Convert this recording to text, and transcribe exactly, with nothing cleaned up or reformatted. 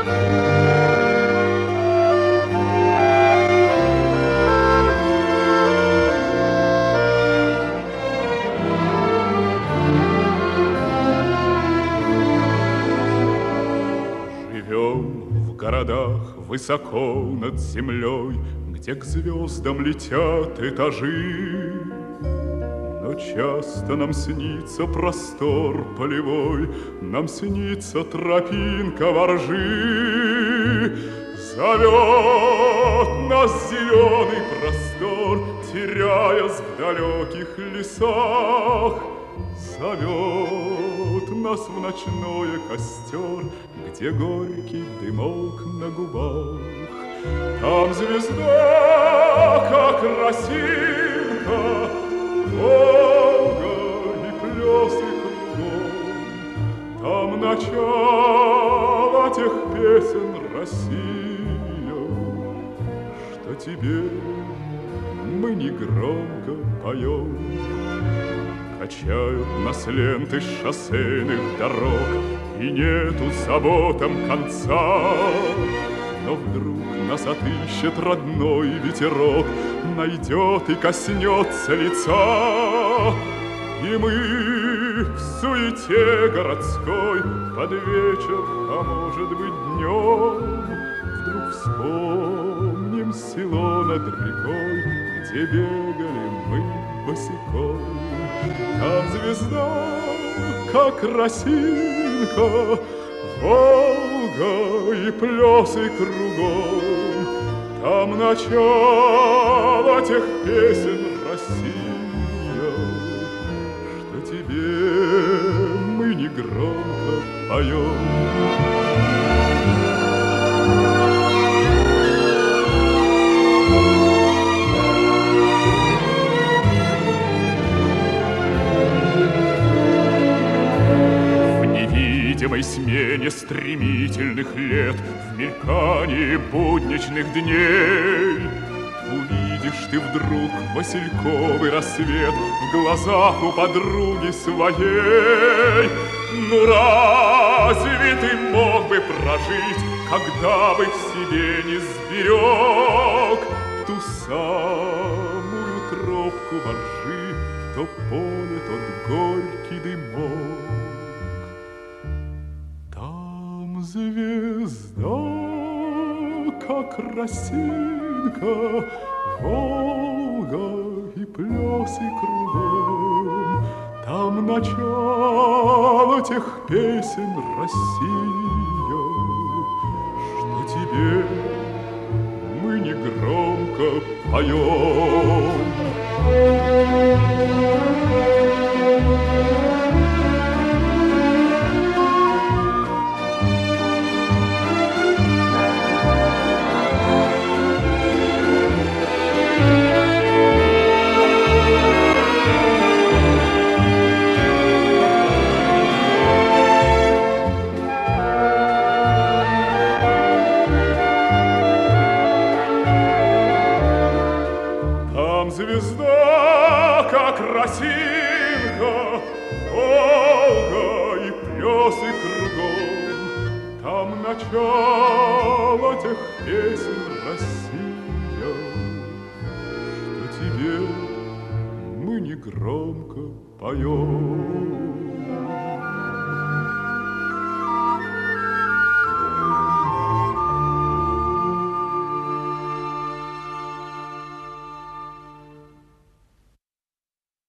Высоко над землей, где к звездам летят этажи. Но часто нам снится простор полевой, нам снится тропинка во ржи. Зовет нас зеленый простор, теряясь в далеких лесах. Зовет нас в ночное костер, где горький дымок на губах. Там звезда, как росинка, Волга и плесы кругом. Там начало тех песен, Россия, что тебе мы негромко поем. Качают нас ленты шоссейных дорог, и нету заботам конца. Но вдруг нас отыщет родной ветерок, найдет и коснется лица. И мы в суете городской под вечер, а может быть днем, вдруг вспомним село над рекой, где бегали мы босиком. Там звезда, как росинка, Волга и плесы кругом. Там начало тех песен, Россия, что тебе мы негромко поем. В смене стремительных лет, в мелькании будничных дней увидишь ты вдруг васильковый рассвет в глазах у подруги своей. Ну разве ты мог бы прожить, когда бы в себе не сберег ту самую тропку воржи, то поле, тот горький дымок? Звезда, как росинка, Волга и плесы кругом. Там начало тех песен, Россия, что тебе мы негромко поем. Звезда, как росинка, Волга и плесы кругом. Там начало тех песен, Россия, что тебе мы негромко поем.